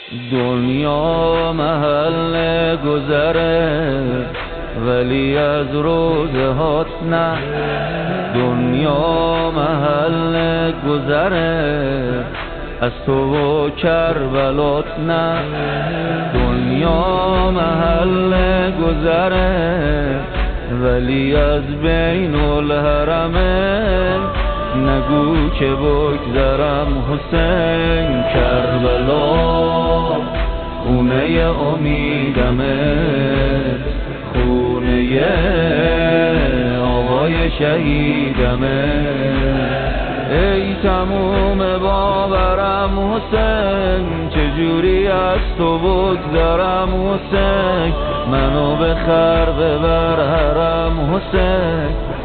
دنیا محل گذره ولی از روزهات نه. دنیا محل گذره از تو و کربلات نه. دنیا محل گذره ولی از بین الحرمه. نگو که بگذرم حسین، کربلا خونه امیدمه، خونه آقای شهیدمه. ای تموم باورم حسین، چجوری از تو بگذرم حسین، منو بخر ببر حرم حسین.